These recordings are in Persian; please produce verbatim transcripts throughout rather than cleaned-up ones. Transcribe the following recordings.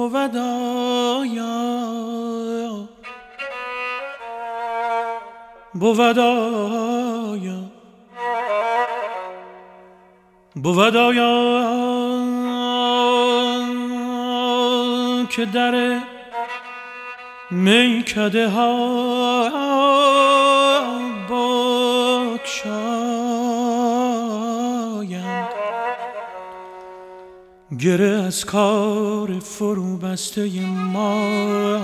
بود آیا بود آیا بود آیا که در میکده ها بگشایند، گره از کار فرو بسته ما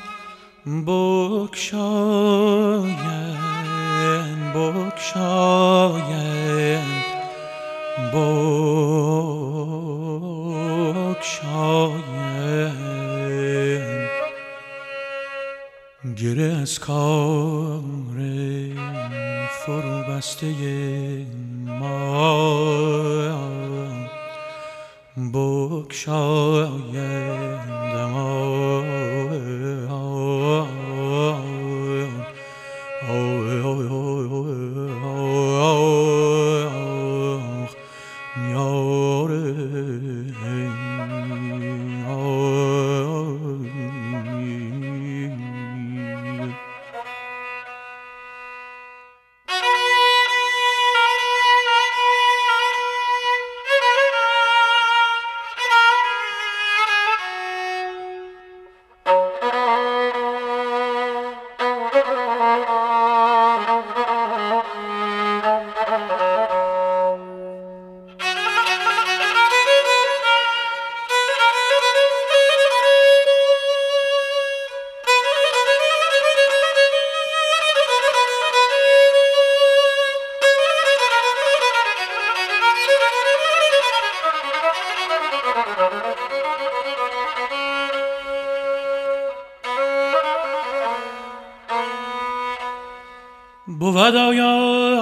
بگشایند، بگشایند، بگشایند، گره از کار فرو بسته ما بگشایند. بود آیا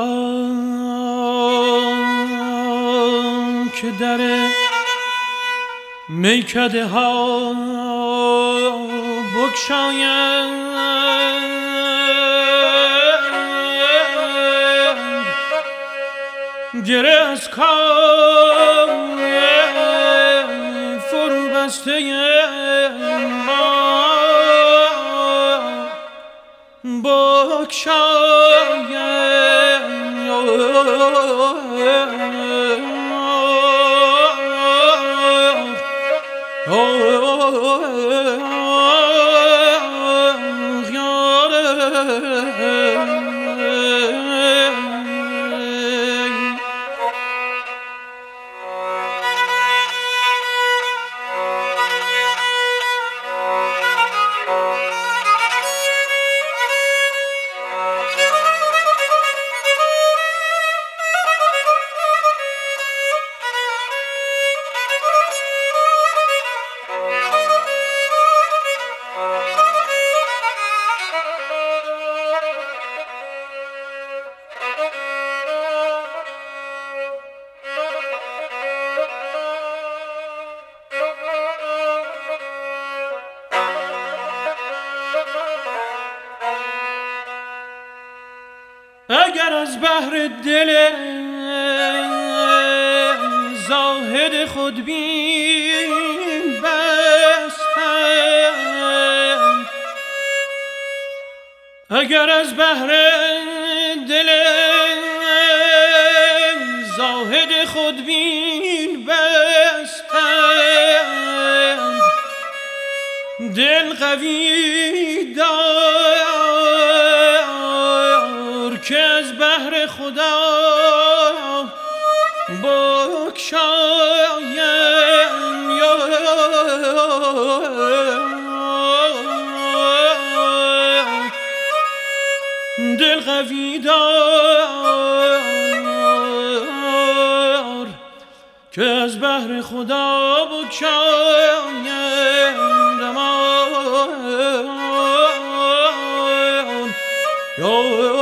که در میکده ها بگشایند، گره از کار فرو بسته ما بگشایند، اگر از بحر دل زاهد خودبین بستم، اگر از بحر دل زاهد خودبین بستم، دل قوی دار که از بحر خدا بگشایم، دل قوی دار که از بحر خدا بگشایم.